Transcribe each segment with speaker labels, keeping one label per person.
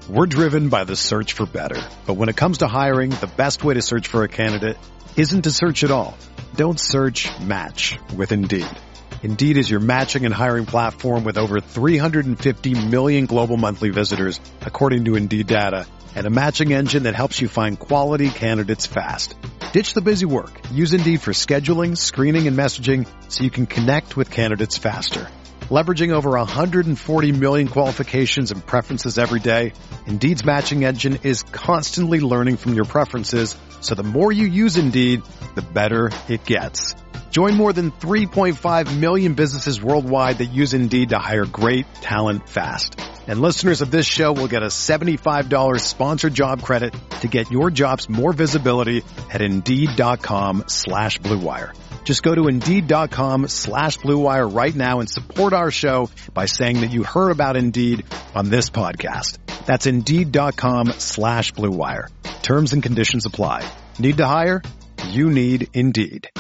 Speaker 1: We're driven by the search for better. But when it comes to hiring, the best way to search for a candidate isn't to search at all. Don't search, match with Indeed. Indeed is your matching and hiring platform with over 350 million global monthly visitors, according to Indeed data, and a matching engine that helps you find quality candidates fast. Ditch the busy work. Use Indeed for scheduling, screening, and messaging so you can connect with candidates faster. Leveraging over 140 million qualifications and preferences every day, Indeed's matching engine is constantly learning from your preferences, so the more you use Indeed, the better it gets. Join more than 3.5 million businesses worldwide that use Indeed to hire great talent fast. And listeners of this show will get a $75 sponsored job credit to get your jobs more visibility at Indeed.com/Blue Wire. Just go to Indeed.com/Blue Wire right now and support our show by saying that you heard about Indeed on this podcast. That's Indeed.com/Blue Wire. Terms and conditions apply. Need to hire? You need Indeed.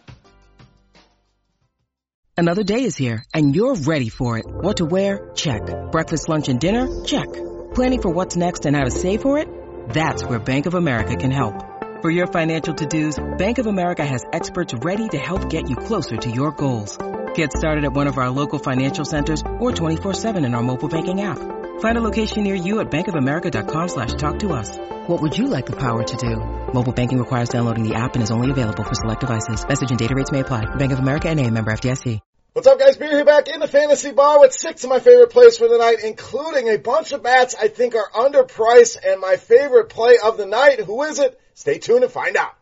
Speaker 2: Another day is here, and you're ready for it. What to wear? Check. Breakfast, lunch, and dinner? Check. Planning for what's next and how to save for it? That's where Bank of America can help. For your financial to-dos, Bank of America has experts ready to help get you closer to your goals. Get started at one of our local financial centers or 24/7 in our mobile banking app. Find a location near you at bankofamerica.com/talktous. What would you like the power to do? Mobile banking requires downloading the app and is only available for select devices. Message and data rates may apply. Bank of America N.A., member FDIC.
Speaker 3: What's up, guys? Beer here back in the Fantasy Bar with 6 of my favorite plays for the night, including a bunch of bats I think are underpriced and my favorite play of the night. Who is it? Stay tuned and find out.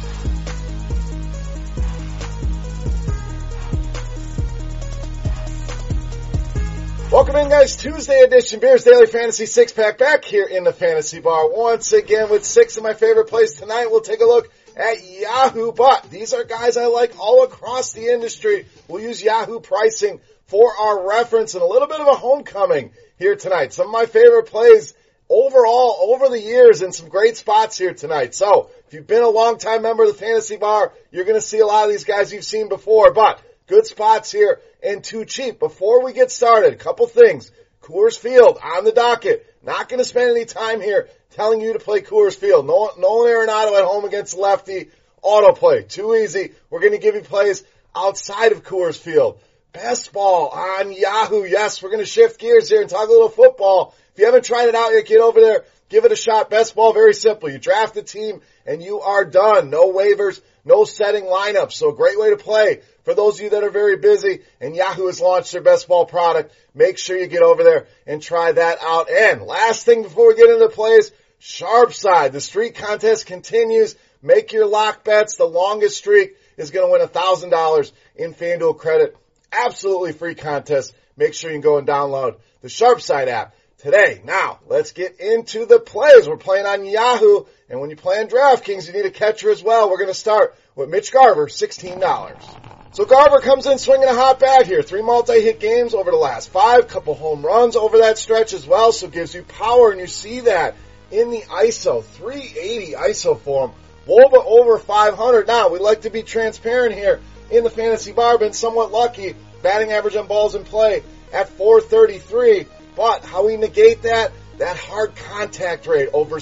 Speaker 3: Welcome in, guys. Tuesday edition Beers Daily Fantasy 6-pack back here in the Fantasy Bar once again with 6 of my favorite plays tonight. We'll take a look at Yahoo, but these are guys I like all across the industry. We'll use Yahoo pricing for our reference and a little bit of a homecoming here tonight. Some of my favorite plays overall over the years and some great spots here tonight. So if you've been a long-time member of the Fantasy Bar, you're going to see a lot of these guys you've seen before, but good spots here and too cheap. Before we get started, a couple things. Coors Field on the docket. Not going to spend any time here telling you to play Coors Field. Nolan Arenado at home against lefty. Auto play. Too easy. We're going to give you plays outside of Coors Field. Best ball on Yahoo. Yes, we're going to shift gears here and talk a little football. If you haven't tried it out yet, get over there. Give it a shot. Best ball, very simple. You draft a team and you are done. No waivers, no setting lineups. So a great way to play for those of you that are very busy, and Yahoo has launched their best ball product. Make sure you get over there and try that out. And last thing before we get into the plays, Sharp Side. The streak contest continues. Make your lock bets. The longest streak is going to win $1,000 in FanDuel credit. Absolutely free contest. Make sure you can go and download the Sharp Side app today. Now, let's get into the plays. We're playing on Yahoo, and when you play on DraftKings, you need a catcher as well. We're going to start with Mitch Garver, $16. So Garver comes in swinging a hot bat here. 3 multi-hit games over the last 5, couple home runs over that stretch as well, so it gives you power, and you see that in the ISO. 380 ISO for him. Woba over 500. Now, we like to be transparent here in the Fantasy Bar. Been somewhat lucky. Batting average on balls in play at 433. But how we negate that? That hard contact rate, over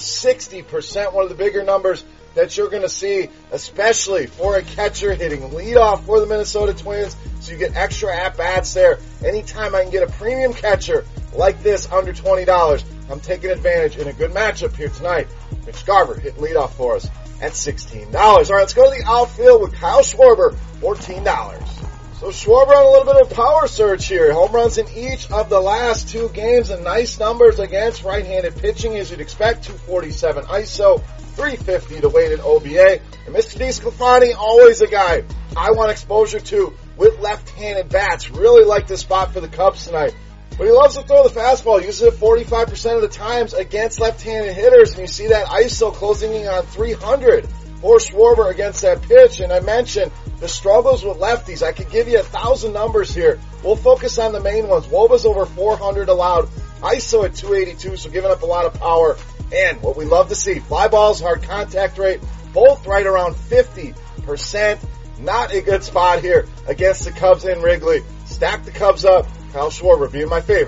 Speaker 3: 60%, one of the bigger numbers that you're going to see, especially for a catcher hitting leadoff for the Minnesota Twins. So you get extra at-bats there. Anytime I can get a premium catcher like this under $20, I'm taking advantage in a good matchup here tonight. Mitch Garver hit leadoff for us at $16. All right, let's go to the outfield with Kyle Schwarber, $14. So Schwarber on a little bit of power surge here. Home runs in each of the last 2 games and nice numbers against right-handed pitching as you'd expect. 247 ISO, 350 to weighted OBA. And Mr. DeSclafani, always a guy I want exposure to with left-handed bats. Really like this spot for the Cubs tonight. But he loves to throw the fastball. Uses it 45% of the times against left-handed hitters. And you see that ISO closing in on 300 for Schwarber against that pitch. And I mentioned the struggles with lefties. I could give you 1,000 numbers here. We'll focus on the main ones. Woba's over 400 allowed. ISO at 282, so giving up a lot of power. And what we love to see, fly balls, hard contact rate, both right around 50%. Not a good spot here against the Cubs in Wrigley. Stack the Cubs up. Kyle Schwarber being my favorite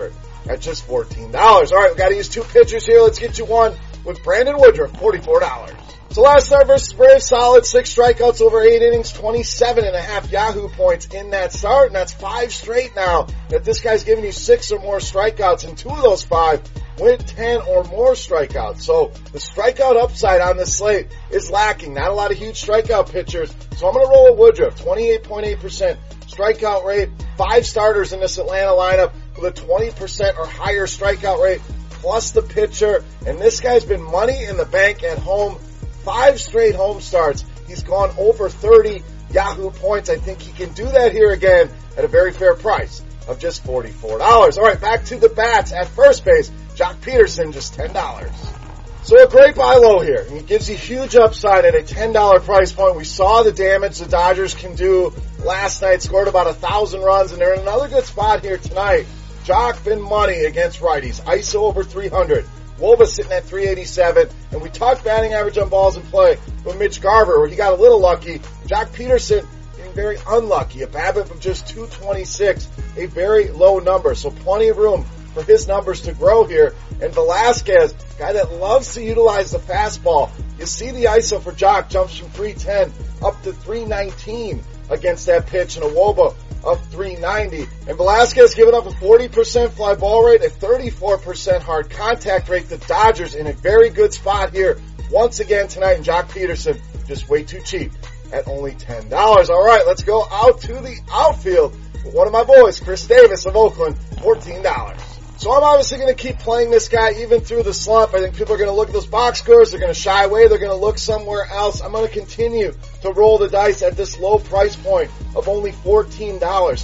Speaker 3: at just $14. All right, we got to use two pitchers here. Let's get you one with Brandon Woodruff, $44. So last start versus Braves, solid, 6 strikeouts over 8 innings, 27.5 Yahoo points in that start, and that's 5 straight now that this guy's giving you 6 or more strikeouts, and 2 of those 5 went 10 or more strikeouts. So the strikeout upside on this slate is lacking. Not a lot of huge strikeout pitchers, so I'm going to roll with Woodruff, 28.8% strikeout rate, 5 starters in this Atlanta lineup with a 20% or higher strikeout rate, plus the pitcher, and this guy's been money in the bank at home. 5 straight home starts. He's gone over 30 Yahoo points. I think he can do that here again at a very fair price of just $44. All right, back to the bats at first base. Jock Peterson, just $10. So a great buy low here. He gives you huge upside at a $10 price point. We saw the damage the Dodgers can do last night. Scored about 1,000 runs, and they're in another good spot here tonight. Jock been money against righties. ISO over 300. Woba sitting at 387, and we talked batting average on balls in play with Mitch Garver, where he got a little lucky. Jock Peterson getting very unlucky, a BABIP of just 226, a very low number, so plenty of room for his numbers to grow here. And Velasquez, guy that loves to utilize the fastball. You see the ISO for Jock jumps from 310 up to 319 against that pitch, and a Woba of 390. And Velasquez giving up a 40% fly ball rate, a 34% hard contact rate. The Dodgers in a very good spot here once again tonight, and Jock Peterson just way too cheap at only $10. All right, let's go out to the outfield with one of my boys, Chris Davis of Oakland, $14. So I'm obviously going to keep playing this guy even through the slump. I think people are going to look at those box scores. They're going to shy away. They're going to look somewhere else. I'm going to continue to roll the dice at this low price point of only $14.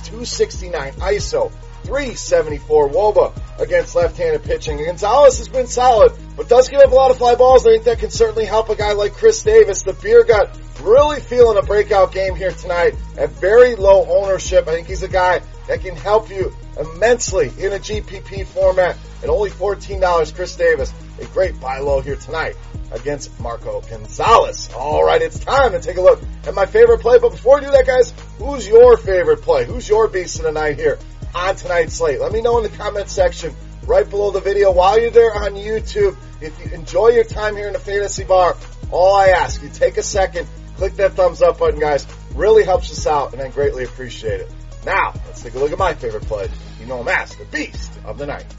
Speaker 3: $269 ISO, $374 Woba against left-handed pitching. Gonzalez has been solid, but does give up a lot of fly balls. I think that can certainly help a guy like Chris Davis. The beer gut really feeling a breakout game here tonight at very low ownership. I think he's a guy that can help you immensely in a GPP format at only $14. Chris Davis, a great buy low here tonight against Marco Gonzalez. All right, it's time to take a look at my favorite play. But before we do that, guys, who's your favorite play? Who's your beast of the night here on tonight's slate? Let me know in the comment section right below the video. While you're there on YouTube, if you enjoy your time here in the Fantasy Bar, all I ask, you take a second, click that thumbs up button, guys. Really helps us out, and I greatly appreciate it. Now, let's take a look at my favorite play. You know him as the beast of the night.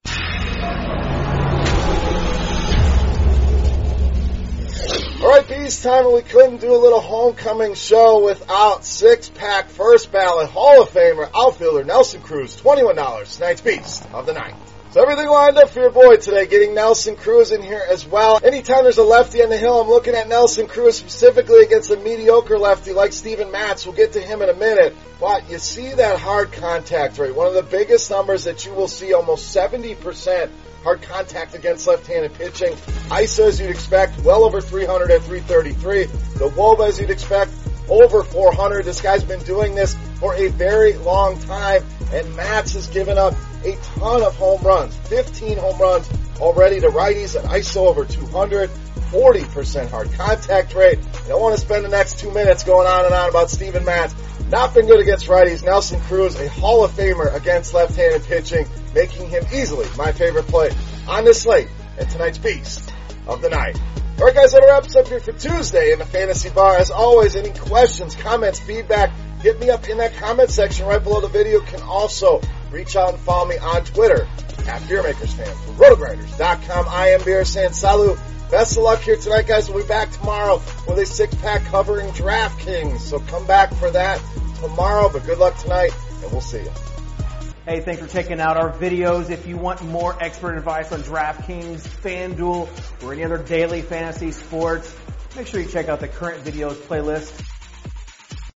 Speaker 3: All right, beast time, and we couldn't do a little homecoming show without six-pack first ballot Hall of Famer outfielder Nelson Cruz, $21. Tonight's beast of the night. So everything lined up for your boy today, getting Nelson Cruz in here as well. Anytime there's a lefty on the hill, I'm looking at Nelson Cruz specifically against a mediocre lefty like Steven Matz. We'll get to him in a minute. But you see that hard contact rate, one of the biggest numbers that you will see, almost 70% hard contact against left-handed pitching. ISO, as you'd expect, well over 300 at 333. The Woba, as you'd expect, over 400. This guy's been doing this for a very long time, and Matz has given up a ton of home runs, 15 home runs already to righties, an ISO over 200, 40% hard contact rate. I don't want to spend the next 2 minutes going on and on about Steven Matz. Not been good against righties. Nelson Cruz, a Hall of Famer against left-handed pitching, making him easily my favorite play on this slate and tonight's beast of the night. All right, guys, that wraps up here for Tuesday in the Fantasy Bar. As always, any questions, comments, feedback, hit me up in that comment section right below the video. You can also reach out and follow me on Twitter at BeerMakersFan from Rotogrinders.com. I am Beer saying salut. Best of luck here tonight, guys. We'll be back tomorrow with a six-pack covering DraftKings. So come back for that tomorrow, but good luck tonight, and we'll see you.
Speaker 4: Hey, thanks for checking out our videos. If you want more expert advice on DraftKings, FanDuel, or any other daily fantasy sports, make sure you check out the current videos playlist